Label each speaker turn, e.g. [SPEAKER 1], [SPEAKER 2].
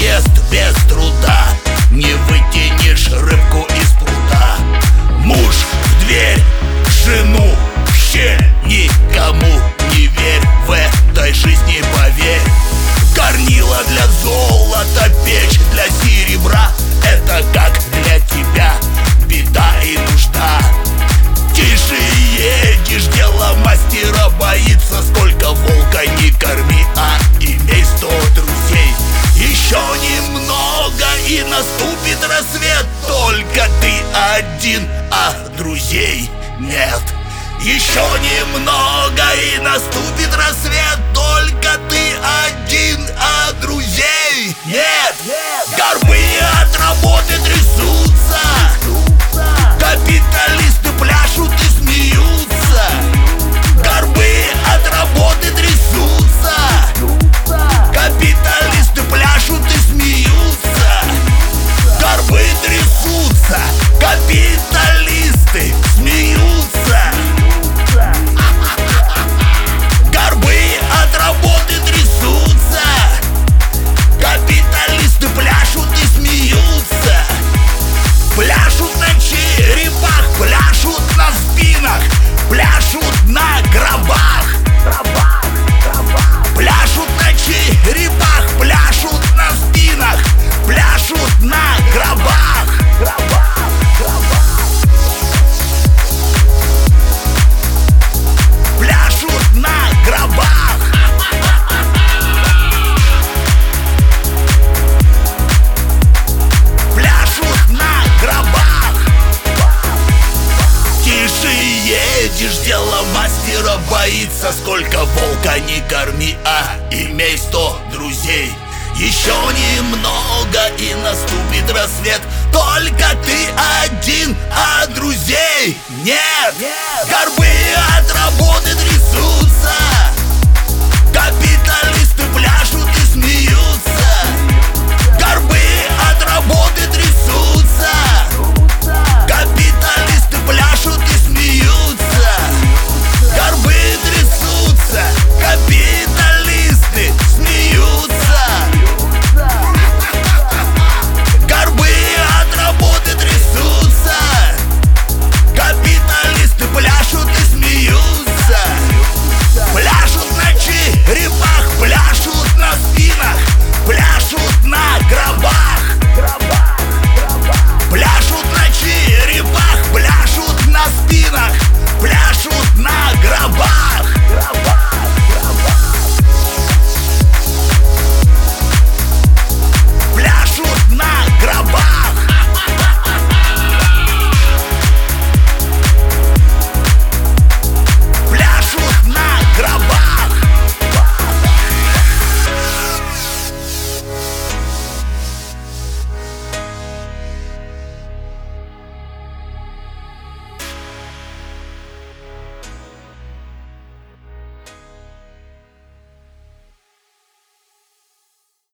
[SPEAKER 1] ест без труда, не вытянешь рыбку из пруда. Муж в дверь, жену в щель, никому не верь, в этой жизни поверь. Горнила для золота, печь для серебра, это как для тебя беда и нужда. Тише едешь, дело мастера боится. Сколько волка не корми, а имей 100 друзей. Еще немного и наступит рассвет, только ты один, а друзей нет. Еще немного и наступит рассвет, только ты один, а друзей нет. Горбы от работы трясутся, капиталисты пляшут и смеются. Горбы от работы трясутся, капиталисты пляшут и смеются. Горбы трясутся, капиталисты смеются. Горбы от работы трясутся, капиталисты пляшут и смеются. Пляшут на черепах, пляшут на спинах, пляшут на гробах. Пляшут на черепах, пляшут на спинах, пляшут на гробах. Пляшут на гробах. Пляшут на гробах. Тише едешь, дело мастера боится. Сколько волка не корми, а имей 100 друзей. Еще немного и наступит рассвет, только ты один, а друзей нет. Горбы от работы трясут,